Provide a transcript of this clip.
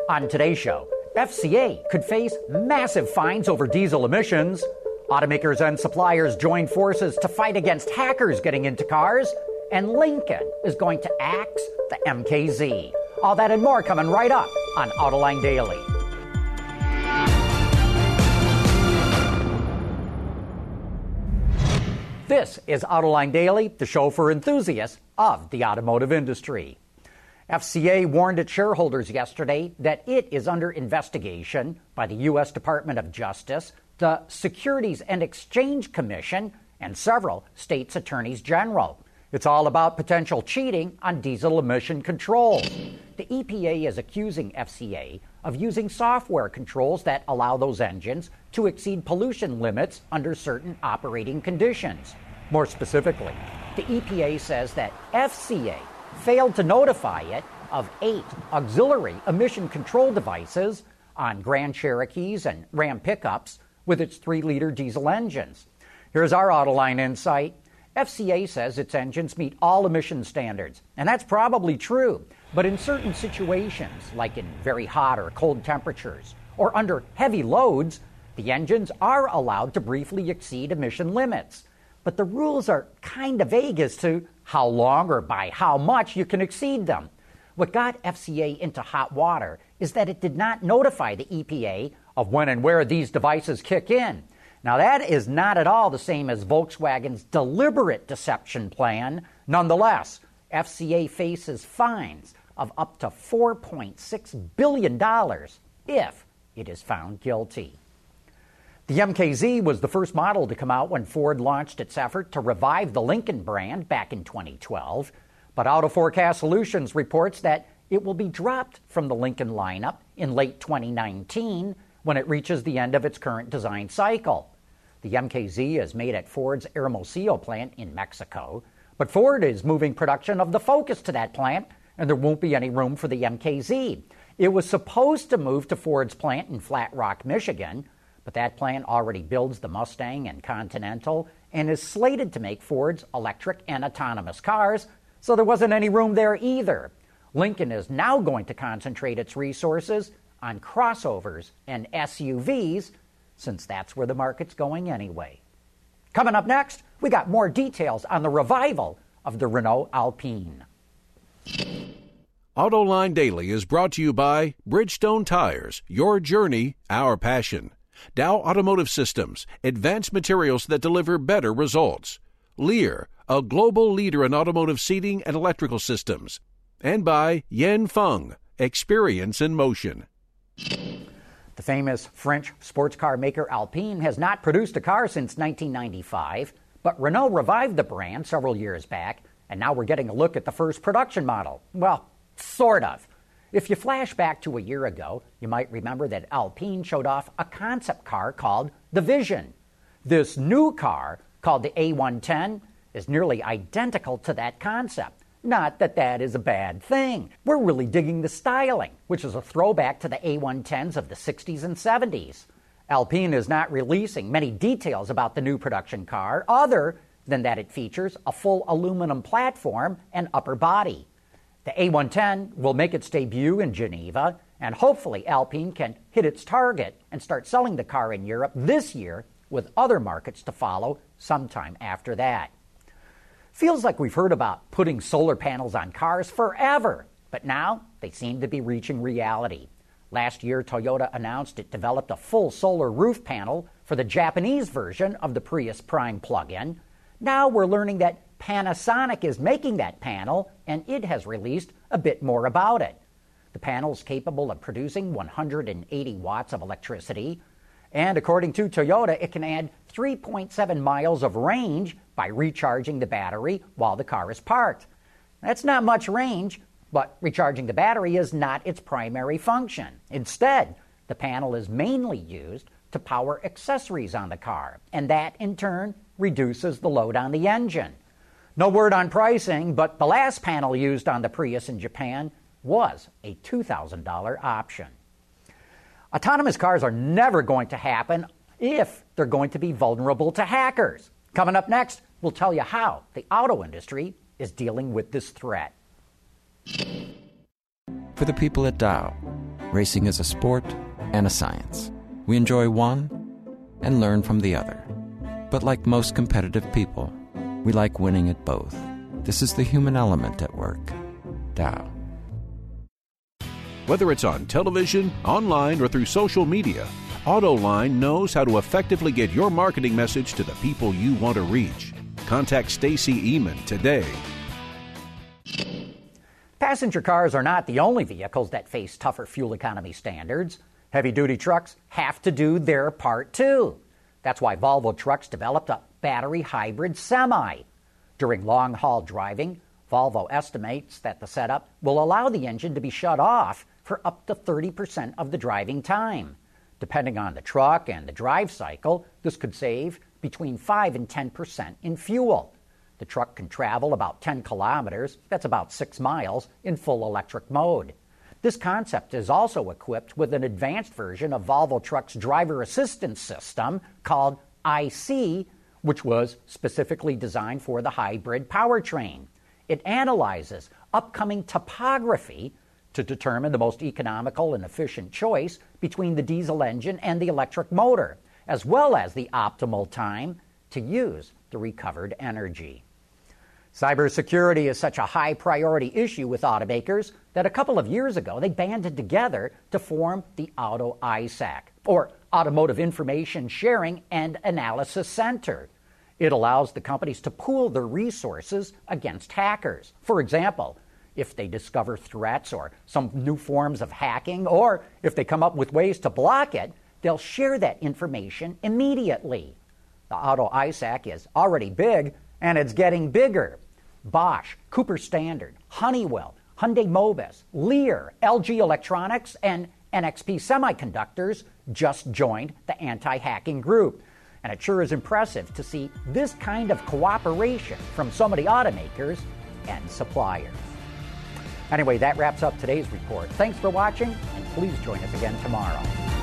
On today's show, FCA could face massive fines over diesel emissions. Automakers and suppliers join forces to fight against hackers getting into cars. And Lincoln is going to axe the MKZ. All that and more coming right up on Autoline Daily. This is Autoline Daily, the show for enthusiasts of the automotive industry. FCA warned its shareholders yesterday that it is under investigation by the U.S. Department of Justice, the Securities and Exchange Commission, and several states' attorneys general. It's all about potential cheating on diesel emission controls. The EPA is accusing FCA of using software controls that allow those engines to exceed pollution limits under certain operating conditions. More specifically, the EPA says that FCA failed to notify it of 8 auxiliary emission control devices on Grand Cherokees and Ram pickups with its 3-liter diesel engines. Here's our Autoline insight. FCA says its engines meet all emission standards, and that's probably true. But in certain situations, like in very hot or cold temperatures, or under heavy loads, the engines are allowed to briefly exceed emission limits. But the rules are kind of vague as to how long or by how much you can exceed them. What got FCA into hot water is that it did not notify the EPA of when and where these devices kick in. Now, that is not at all the same as Volkswagen's deliberate deception plan. Nonetheless, FCA faces fines of up to $4.6 billion if it is found guilty. The MKZ was the first model to come out when Ford launched its effort to revive the Lincoln brand back in 2012. But Auto Forecast Solutions reports that it will be dropped from the Lincoln lineup in late 2019 when it reaches the end of its current design cycle. The MKZ is made at Ford's Hermosillo plant in Mexico, but Ford is moving production of the Focus to that plant, and there won't be any room for the MKZ. It was supposed to move to Ford's plant in Flat Rock, Michigan, but that plant already builds the Mustang and Continental and is slated to make Ford's electric and autonomous cars, so there wasn't any room there either. Lincoln is now going to concentrate its resources on crossovers and SUVs, since that's where the market's going anyway. Coming up next, we got more details on the revival of the Renault Alpine. Autoline Daily is brought to you by Bridgestone Tires, your journey, our passion. Dow Automotive Systems, advanced materials that deliver better results. Lear, a global leader in automotive seating and electrical systems. And by Yanfeng, experience in motion. The famous French sports car maker Alpine has not produced a car since 1995, but Renault revived the brand several years back, and now we're getting a look at the first production model. Well, sort of. If you flash back to a year ago, you might remember that Alpine showed off a concept car called the Vision. This new car, called the A110, is nearly identical to that concept. Not that that is a bad thing. We're really digging the styling, which is a throwback to the A110s of the 60s and 70s. Alpine is not releasing many details about the new production car, other than that it features a full aluminum platform and upper body. The A110 will make its debut in Geneva, and hopefully Alpine can hit its target and start selling the car in Europe this year, with other markets to follow sometime after that. Feels like we've heard about putting solar panels on cars forever, but now they seem to be reaching reality. Last year, Toyota announced it developed a full solar roof panel for the Japanese version of the Prius Prime plug-in. Now we're learning that Panasonic is making that panel, and it has released a bit more about it. The panel is capable of producing 180 watts of electricity, and according to Toyota, it can add 3.7 miles of range by recharging the battery while the car is parked. That's not much range, but recharging the battery is not its primary function. Instead, the panel is mainly used to power accessories on the car, and that in turn reduces the load on the engine. No word on pricing, but the last panel used on the Prius in Japan was a $2,000 option. Autonomous cars are never going to happen if they're going to be vulnerable to hackers. Coming up next, we'll tell you how the auto industry is dealing with this threat. For the people at Dow, Racing is a sport and a science. We enjoy one and learn from the other. But like most competitive people, we like winning at both. This is the human element at work. Dow. Whether it's on television, online, or through social media, AutoLine knows how to effectively get your marketing message to the people you want to reach. Contact Stacy Eman today. Passenger cars are not the only vehicles that face tougher fuel economy standards. Heavy-duty trucks have to do their part too. That's why Volvo Trucks developed a battery hybrid semi. During long-haul driving, Volvo estimates that the setup will allow the engine to be shut off for up to 30% of the driving time. Depending on the truck and the drive cycle, this could save between 5 and 10% in fuel. The truck can travel about 10 kilometers, that's about 6 miles, in full electric mode. This concept is also equipped with an advanced version of Volvo Trucks' driver assistance system called IC, which was specifically designed for the hybrid powertrain. It analyzes upcoming topography to determine the most economical and efficient choice between the diesel engine and the electric motor, as well as the optimal time to use the recovered energy. Cybersecurity is such a high priority issue with automakers that a couple of years ago they banded together to form the Auto ISAC, or Automotive Information Sharing and Analysis Center. It allows the companies to pool their resources against hackers. For example, if they discover threats or some new forms of hacking, or if they come up with ways to block it, they'll share that information immediately. The Auto ISAC is already big, and it's getting bigger. Bosch, Cooper Standard, Honeywell, Hyundai Mobis, Lear, LG Electronics, and NXP Semiconductors just joined the anti-hacking group. And it sure is impressive to see this kind of cooperation from so many automakers and suppliers. Anyway, that wraps up today's report. Thanks for watching, and please join us again tomorrow.